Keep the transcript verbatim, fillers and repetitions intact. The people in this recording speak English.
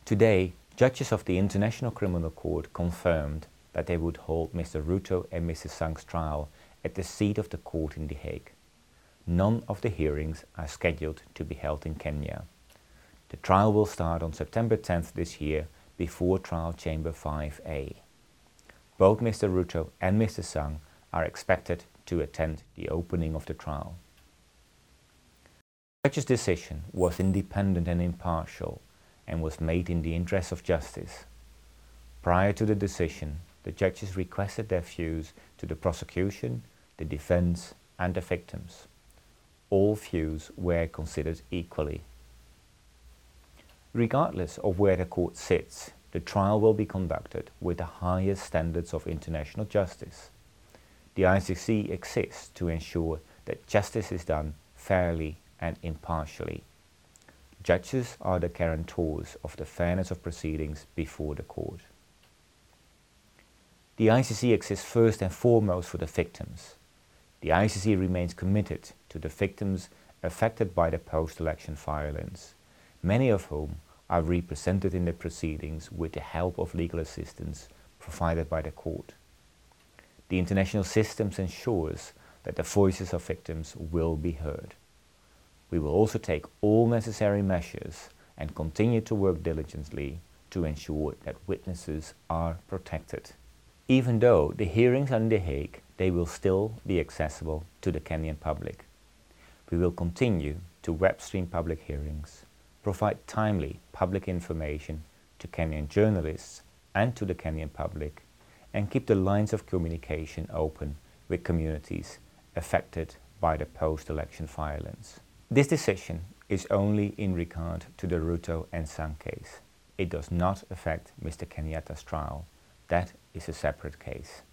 Today, judges of the International Criminal Court confirmed that they would hold Mister Ruto and Missus Sang's trial at the seat of the court in The Hague. None of the hearings are scheduled to be held in Kenya. The trial will start on September tenth this year before Trial Chamber five A. Both Mister Ruto and Mister Sang are expected to attend the opening of the trial. The judge's decision was independent and impartial and was made in the interest of justice. Prior to the decision, the judges requested their views to the prosecution, the defense, and the victims. All views were considered equally. Regardless of where the court sits, the trial will be conducted with the highest standards of international justice. The I C C exists to ensure that justice is done fairly and impartially. Judges are the guarantors of the fairness of proceedings before the court. The I C C exists first and foremost for the victims. The I C C remains committed to the victims affected by the post-election violence, many of whom are represented in the proceedings with the help of legal assistance provided by the court. The international system ensures that the voices of victims will be heard. We will also take all necessary measures and continue to work diligently to ensure that witnesses are protected. Even though the hearings are in The Hague, they will still be accessible to the Kenyan public. We will continue to web stream public hearings, provide timely public information to Kenyan journalists and to the Kenyan public, and keep the lines of communication open with communities affected by the post-election violence. This decision is only in regard to the Ruto and Sang case. It does not affect Mister Kenyatta's trial. That is a separate case.